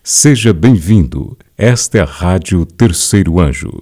Seja bem-vindo. Esta é a Rádio Terceiro Anjo.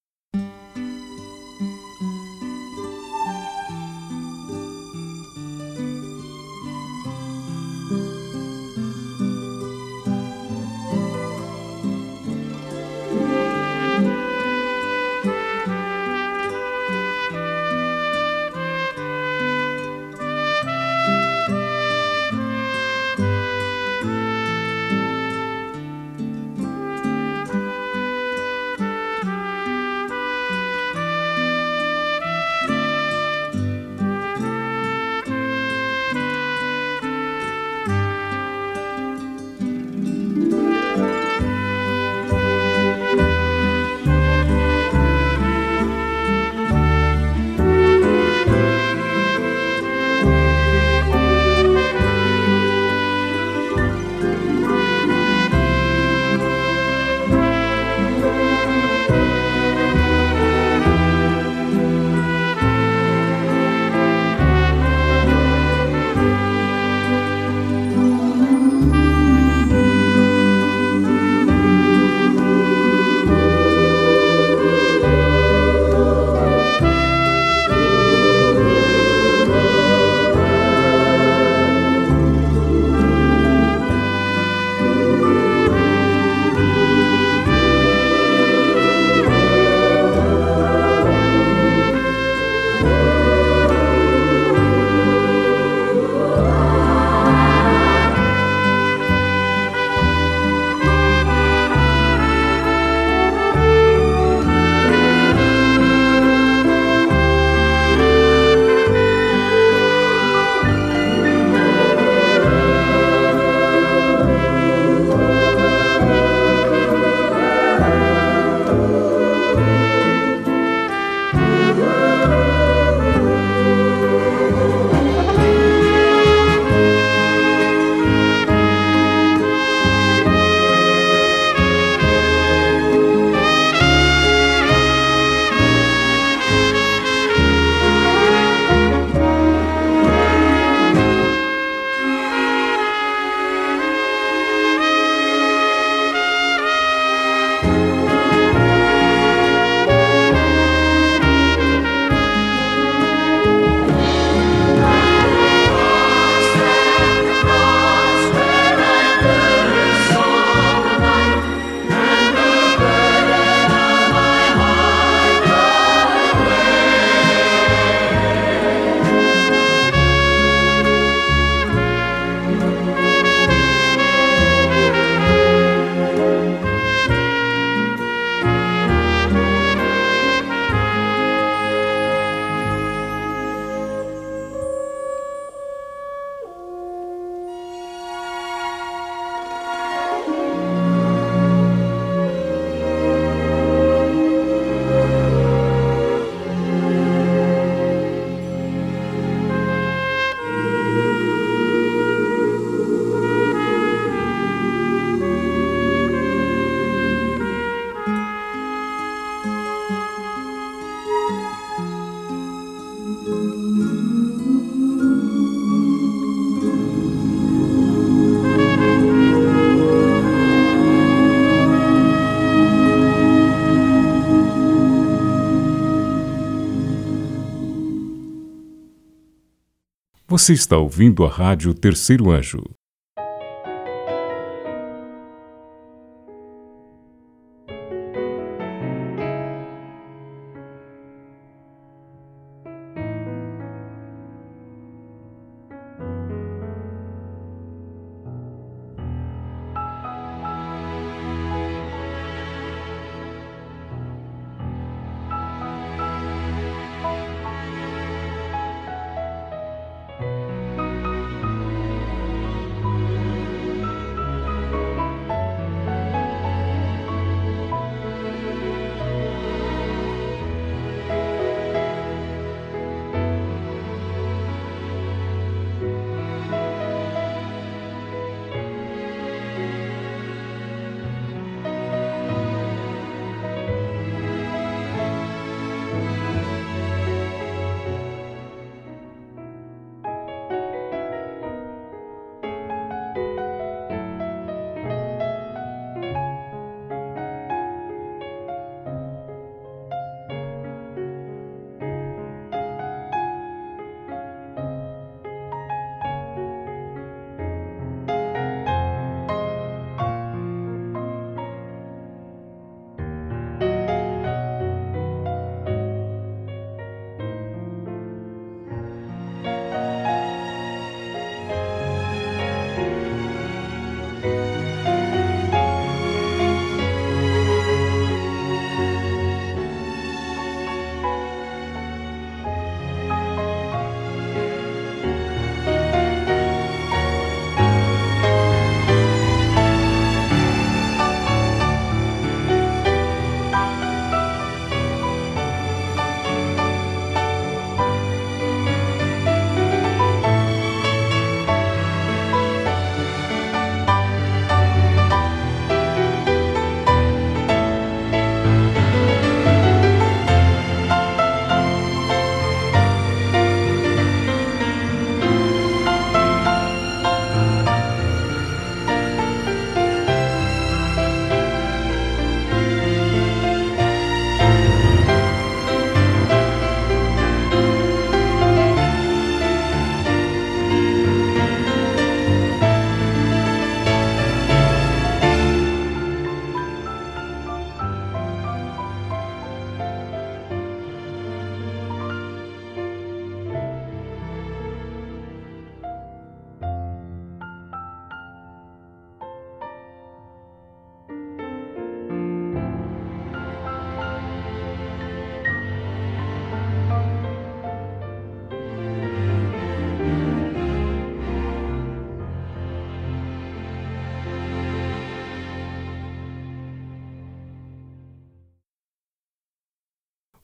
Você está ouvindo a Rádio Terceiro Anjo.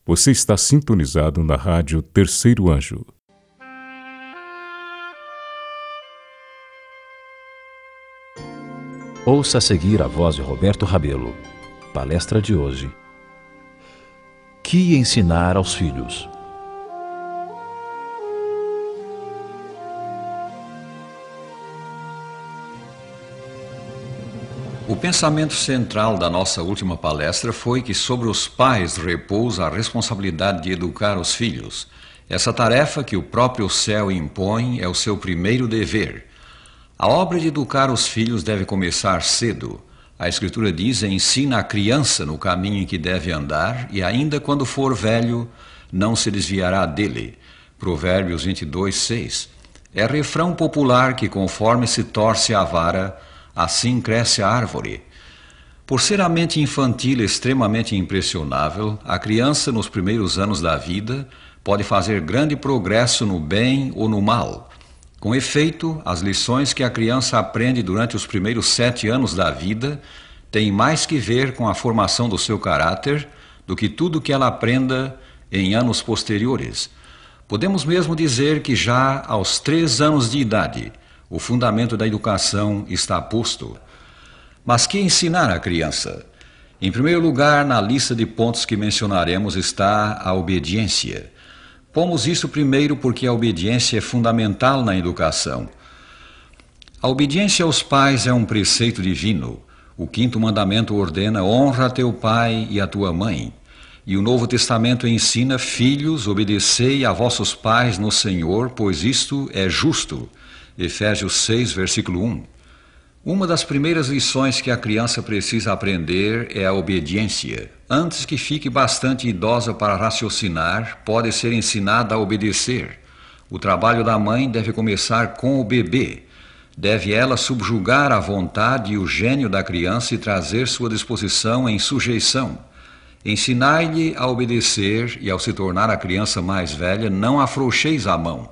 Você está sintonizado na rádio Terceiro Anjo. Ouça a seguir a voz de Roberto Rabelo. Palestra de hoje. Que ensinar aos filhos? O pensamento central da nossa última palestra foi que sobre os pais repousa a responsabilidade de educar os filhos. Essa tarefa que o próprio céu impõe é o seu primeiro dever. A obra de educar os filhos deve começar cedo. A Escritura diz: ensina a criança no caminho em que deve andar, e ainda quando for velho, não se desviará dele. Provérbios 22:6. É refrão popular que conforme se torce a vara, assim cresce a árvore. Por ser a mente infantil extremamente impressionável, a criança nos primeiros anos da vida pode fazer grande progresso no bem ou no mal. Com efeito, as lições que a criança aprende durante os primeiros 7 anos da vida têm mais que ver com a formação do seu caráter do que tudo que ela aprenda em anos posteriores. Podemos mesmo dizer que já aos 3 anos de idade, o fundamento da educação está posto. Mas que ensinar à criança? Em primeiro lugar, na lista de pontos que mencionaremos está a obediência. Pomos isso primeiro porque a obediência é fundamental na educação. A obediência aos pais é um preceito divino. O 5º mandamento ordena: honra a teu pai e a tua mãe. E o Novo Testamento ensina: filhos, obedecei a vossos pais no Senhor, pois isto é justo. Efésios 6, versículo 1. Uma das primeiras lições que a criança precisa aprender é a obediência. Antes que fique bastante idosa para raciocinar, pode ser ensinada a obedecer. O trabalho da mãe deve começar com o bebê. Deve ela subjugar a vontade e o gênio da criança e trazer sua disposição em sujeição. Ensinai-lhe a obedecer e, ao se tornar a criança mais velha, não afrouxeis a mão.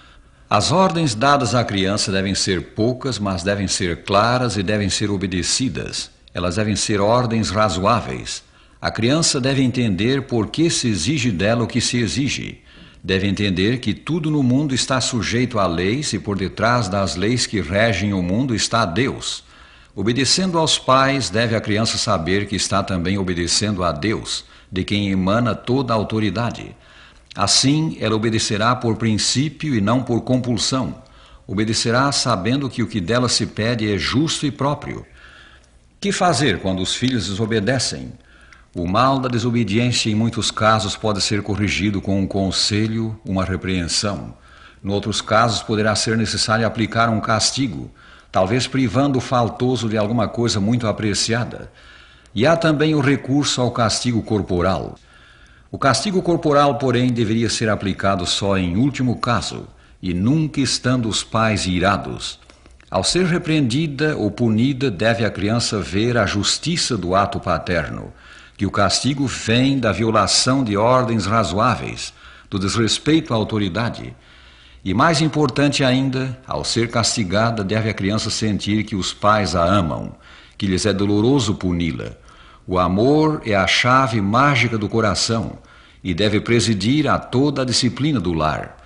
As ordens dadas à criança devem ser poucas, mas devem ser claras e devem ser obedecidas. Elas devem ser ordens razoáveis. A criança deve entender por que se exige dela o que se exige. Deve entender que tudo no mundo está sujeito a leis e por detrás das leis que regem o mundo está Deus. Obedecendo aos pais, deve a criança saber que está também obedecendo a Deus, de quem emana toda a autoridade. Assim, ela obedecerá por princípio e não por compulsão. Obedecerá sabendo que o que dela se pede é justo e próprio. Que fazer quando os filhos desobedecem? O mal da desobediência, em muitos casos, pode ser corrigido com um conselho, uma repreensão. Em outros casos, poderá ser necessário aplicar um castigo, talvez privando o faltoso de alguma coisa muito apreciada. E há também o recurso ao castigo corporal. O castigo corporal, porém, deveria ser aplicado só em último caso, e nunca estando os pais irados. Ao ser repreendida ou punida, deve a criança ver a justiça do ato paterno, que o castigo vem da violação de ordens razoáveis, do desrespeito à autoridade. E mais importante ainda, ao ser castigada, deve a criança sentir que os pais a amam, que lhes é doloroso puni-la. O amor é a chave mágica do coração e deve presidir a toda a disciplina do lar.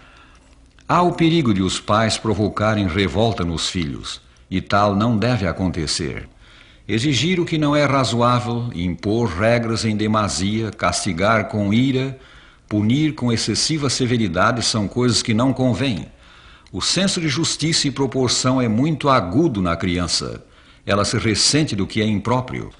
Há o perigo de os pais provocarem revolta nos filhos, e tal não deve acontecer. Exigir o que não é razoável, impor regras em demasia, castigar com ira, punir com excessiva severidade são coisas que não convêm. O senso de justiça e proporção é muito agudo na criança. Ela se ressente do que é impróprio.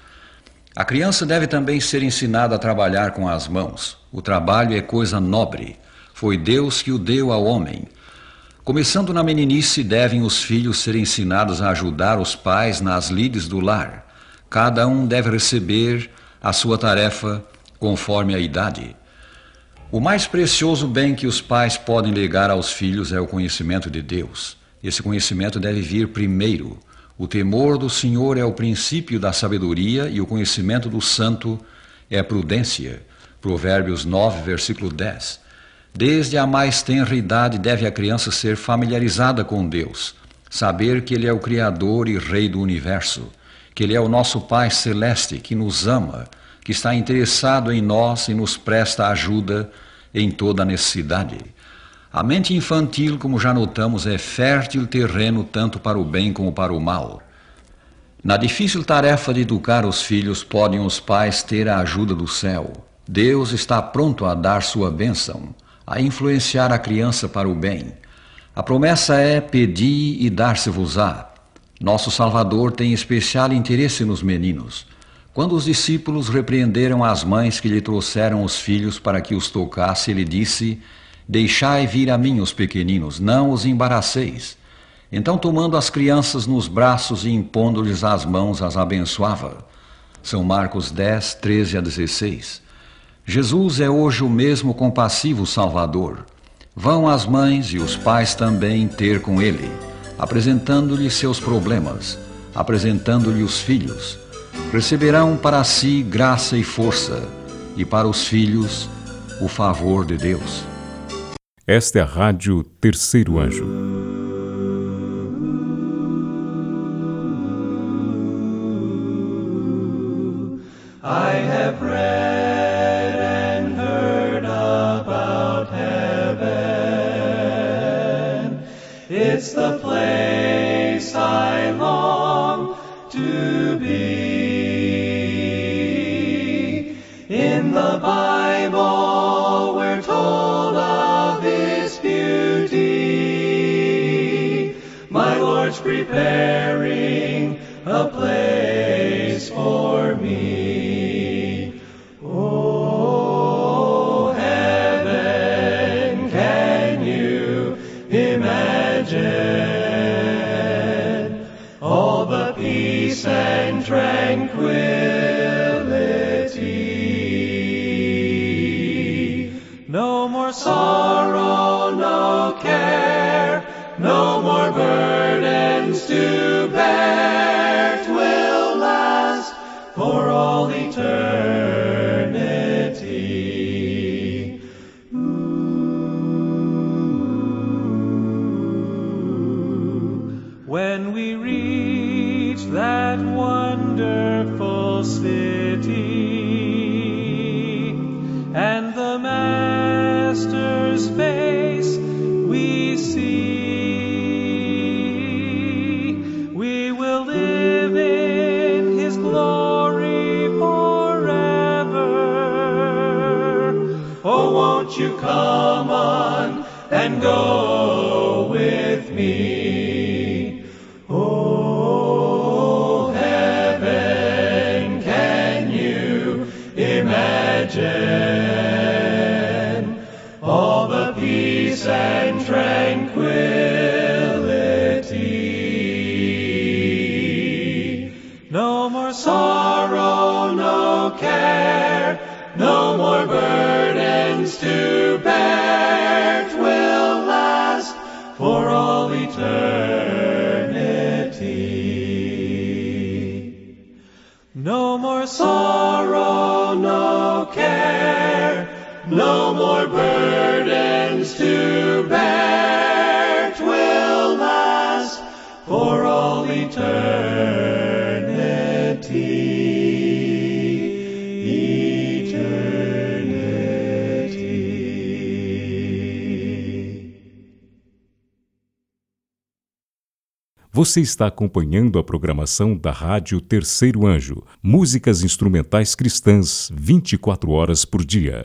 A criança deve também ser ensinada a trabalhar com as mãos. O trabalho é coisa nobre. Foi Deus que o deu ao homem. Começando na meninice, devem os filhos ser ensinados a ajudar os pais nas lides do lar. Cada um deve receber a sua tarefa conforme a idade. O mais precioso bem que os pais podem legar aos filhos é o conhecimento de Deus. Esse conhecimento deve vir primeiro. O temor do Senhor é o princípio da sabedoria e o conhecimento do santo é a prudência. Provérbios 9, versículo 10. Desde a mais tenra idade deve a criança ser familiarizada com Deus, saber que Ele é o Criador e Rei do universo, que Ele é o nosso Pai celeste que nos ama, que que está interessado em nós e nos presta ajuda em toda a necessidade. A mente infantil, como já notamos, é fértil terreno tanto para o bem como para o mal. Na difícil tarefa de educar os filhos, podem os pais ter a ajuda do céu. Deus está pronto a dar sua bênção, a influenciar a criança para o bem. A promessa é: pedi e dar-se-vos-á. Nosso Salvador tem especial interesse nos meninos. Quando os discípulos repreenderam as mães que lhe trouxeram os filhos para que os tocasse, ele disse: deixai vir a mim os pequeninos, não os embaraceis. Então, tomando as crianças nos braços e impondo-lhes as mãos, as abençoava. São Marcos 10, 13 a 16. Jesus é hoje o mesmo compassivo Salvador. Vão as mães e os pais também ter com ele, apresentando-lhe seus problemas, apresentando-lhe os filhos. Receberão para si graça e força, e para os filhos o favor de Deus. Esta é a Rádio Terceiro Anjo. I have read and heard about heaven. It's the place I long to be. In the Bible we're told of its beauty. My Lord's preparing a place for me. Oh, heaven, can you imagine all the peace and tranquility? No more sorrow, no care, no more burdens to bear. 'Twill last for all eternity. When we reach that wonderful city and the Master's face we see, we will live in His glory forever. Oh, won't you come on and go with me? Oh, heaven, can you imagine all the peace and tranquility? No more sorrow, no care, no more burdens to bear. 'Twill last for all eternity. No more sorrow, no care, no more burdens to bear. 'Twill last for all eternity. Você está acompanhando a programação da Rádio Terceiro Anjo, músicas instrumentais cristãs 24 horas por dia.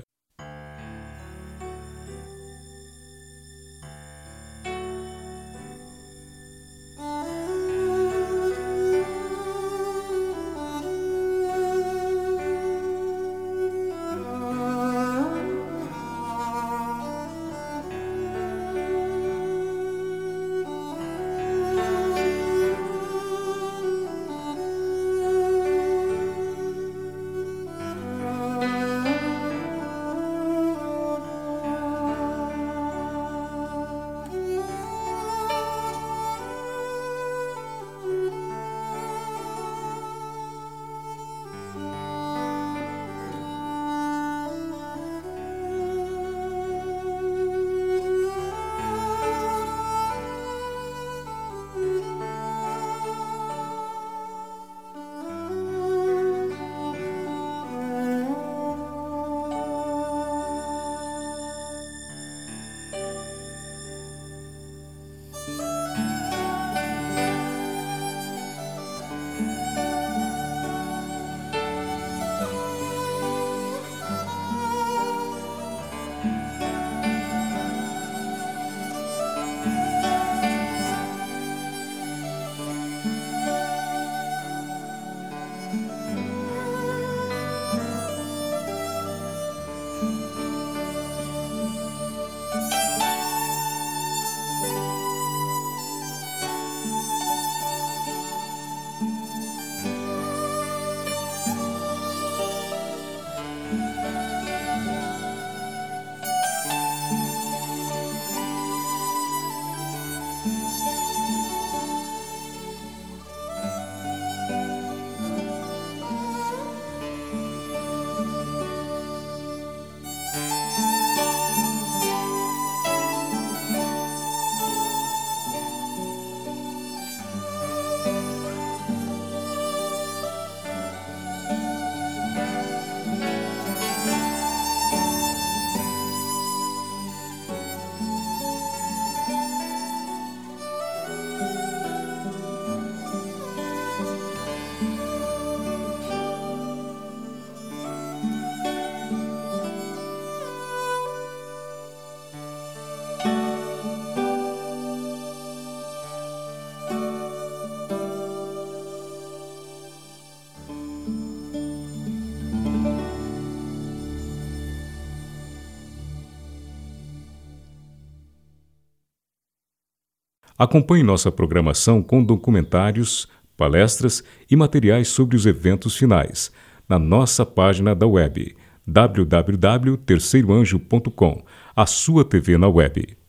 Acompanhe nossa programação com documentários, palestras e materiais sobre os eventos finais na nossa página da web www.terceiroanjo.com, a sua TV na web.